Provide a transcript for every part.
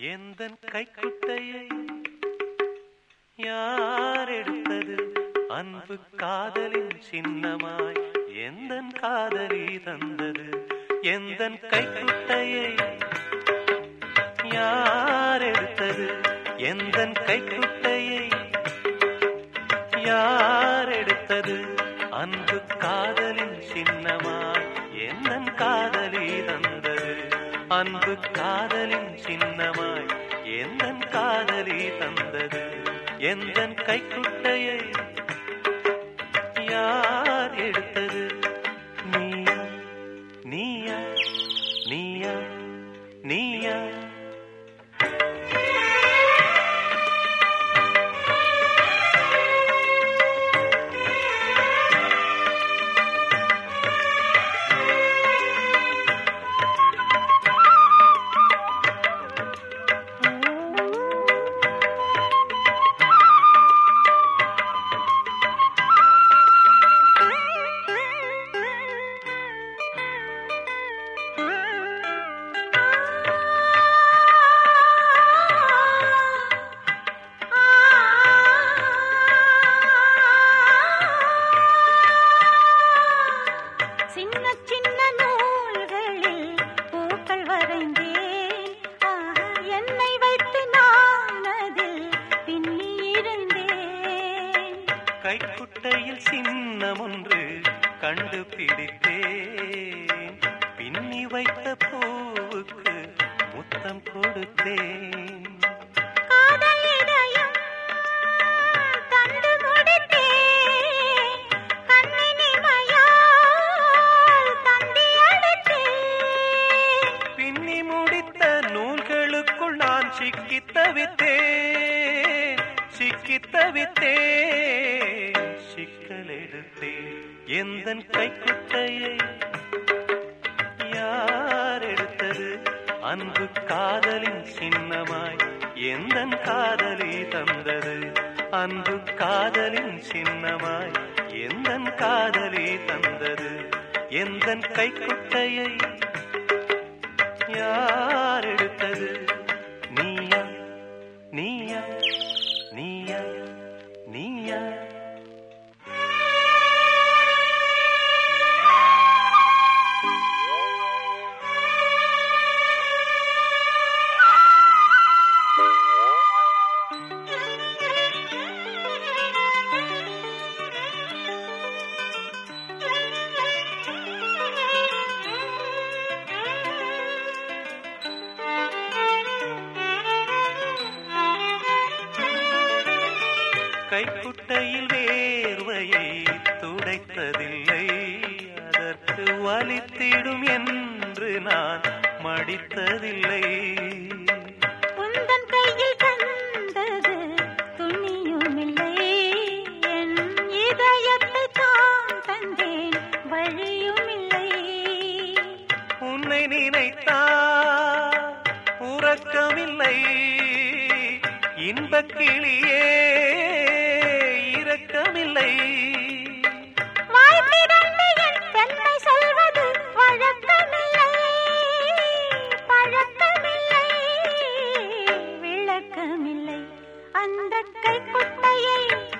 எந்தன் கைக்குட்டையை யார் எடுத்தது? அன்பு காதலின் சின்னமாய் எந்தன் காதலி தந்தது. எந்தன் கைக்குட்டையை யார் எடுத்தது? எந்தன் கைக்குட்டையை யார் எடுத்தது? அன்பு காதலின் சின்னமாய் எந்தன் காதலி தந்தது. அன்பு காதலின் சின்னமாய் எந்தன் காதலி தந்தது. எந்தன் கைக்குட்டையை யார் எடுத்தது? நீயா நீயா நீயா நீயா? கைக்குட்டையில் சின்னம் ஒன்று கண்டுபிடித்தேன். பின்னி வைத்த பூவுக்கு முத்தம் கொடுத்தேன். பின்னி முடித்த நூல்களுக்குள் நான் சிக்கித்தவித்தேன். சிக்கல் எடுத்தேன். எந்தன் கைக்குட்டையை யார் எடுத்தது? அன்பு காதலின் சின்னமாய் எந்தன் காதலி தந்தது. அன்பு காதலின் சின்னமாய் எந்தன் காதலி தந்தது. எந்தன் கைக்குட்டையை யார் எடுத்தது? நீயா நீயா நீயா நீயா? கைக்குட்டையில் வேர்வையை துடைத்ததில்லை. அதற்கு வலித்திடும் என்று நான் மடித்ததில்லை. உந்தன் கையில் தந்தது துணியுமில்லை. என் இதயத்தை தான் தந்தேன், வழியுமில்லை. உன்னை நினைத்தால் உறக்கமில்லை. இன்பக் கிளியே இரக்கமில்லை. வாய்ப்பிடந்து என் பெண்ணை சொல்வது வழக்கமில்லை. பழக்கமில்லை, விளக்கமில்லை. அந்த கைக்குட்டையை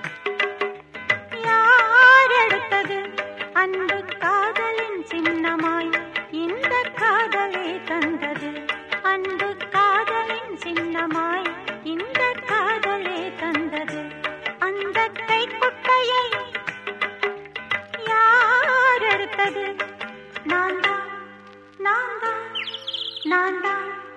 யார் எடுத்தது? அன்பு காதலின் சின்னமாய் இந்த காதலை தந்தது. அன்பு காதலின் சின்னமாய் இந்த காதலை தந்தது. அந்த கைக்குட்டையை யார் எடுத்தது? நான் தான் நான் தான் நான் தான்.